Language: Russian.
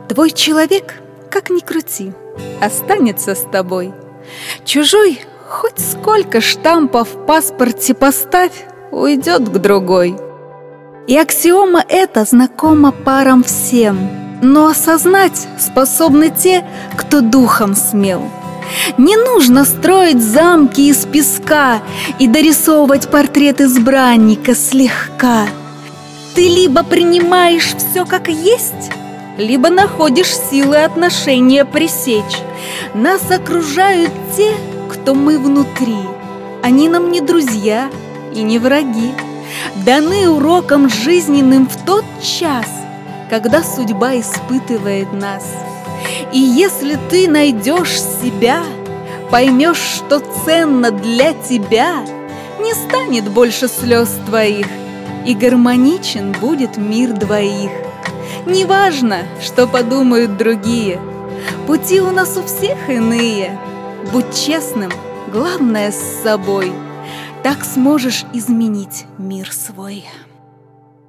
Твой человек, как ни крути, останется с тобой. Чужой, хоть сколько штампов в паспорте поставь, уйдет к другой. И аксиома эта знакома парам всем, но осознать способны те, кто духом смел. Не нужно строить замки из песка и дорисовывать портрет избранника слегка. Ты либо принимаешь все как есть, либо находишь силы отношения пресечь. Нас окружают те, кто мы внутри. Они нам не друзья и не враги. Даны уроком жизненным в тот час, когда судьба испытывает нас. И если ты найдешь себя, поймешь, что ценно для тебя, не станет больше слез твоих, и гармоничен будет мир двоих. Неважно, что подумают другие, пути у нас у всех иные. Будь честным, главное с собой, так сможешь изменить мир свой.